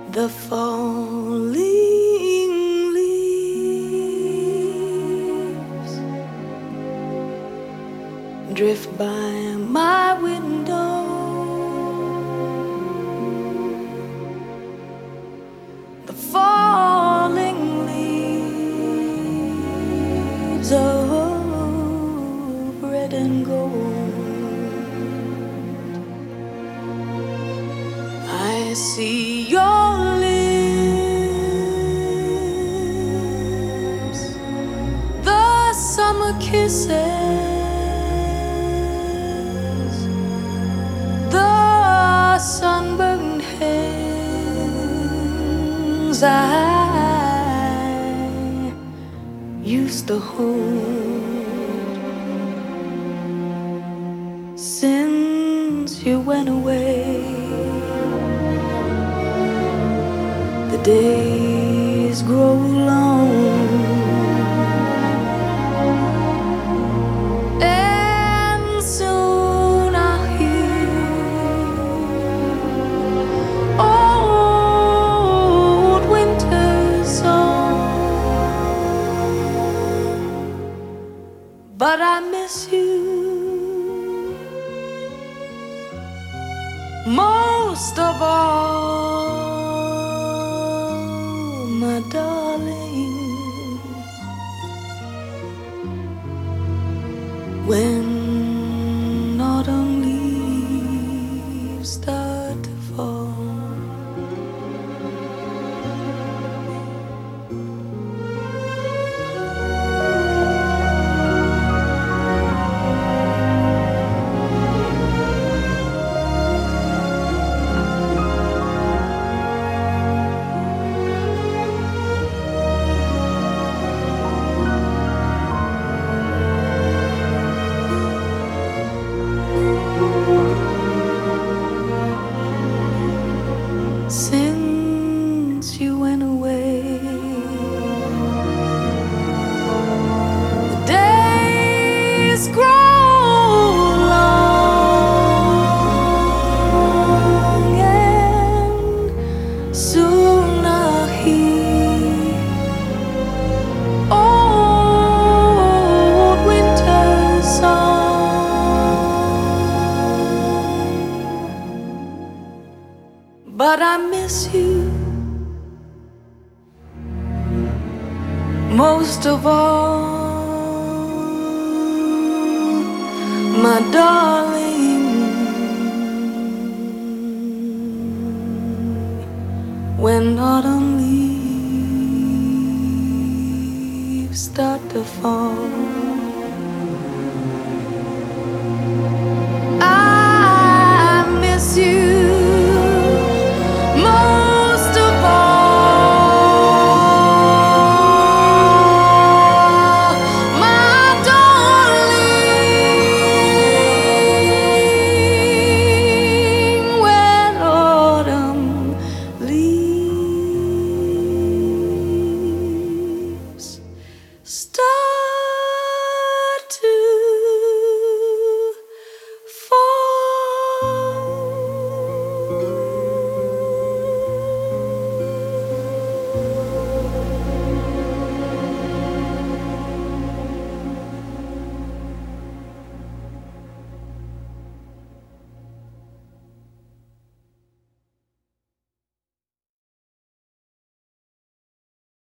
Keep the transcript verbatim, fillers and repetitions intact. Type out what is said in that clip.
The falling leaves drift by my window. The falling leaves of red and gold. I see your lips, the summer kisses, the sunburned hands I used to hold. Since you went away, the days grow long, and soon I'll hear old winter's song. But I miss you most of all, my darling. When autumn leaves start to fall, since you went away, the days grow long, and soon I'll hear old winter's song. But I miss you most of all, my darling. When autumn leaves start to fall,